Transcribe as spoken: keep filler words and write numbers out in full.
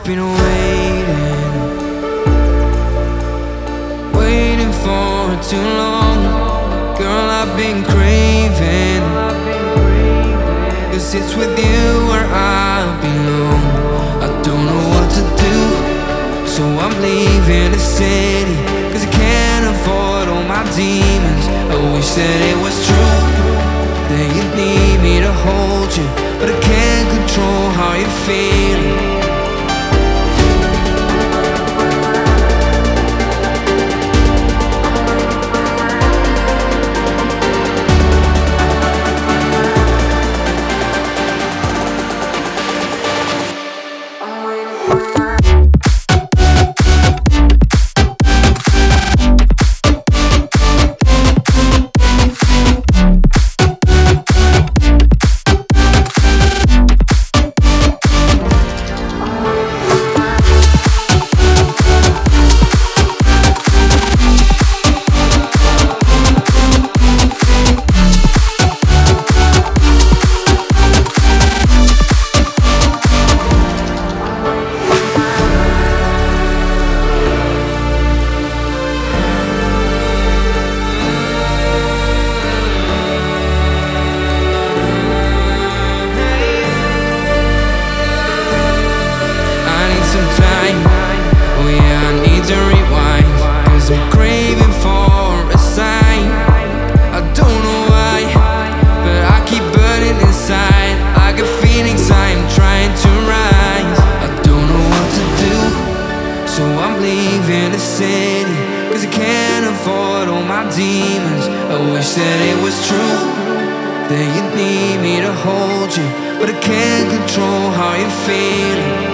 I've been waiting, waiting for too long. Girl, I've been craving, 'cause it's with you where I belong. I don't know what to do, so I'm leaving the city, 'cause I can't avoid all my demons. I wish that it was true, that you need me to hold you, but I can't control how you're feeling. So I'm leaving the city, 'cause I can't avoid all my demons. I wish that it was true, that you need me to hold you, but I can't control how you're feeling.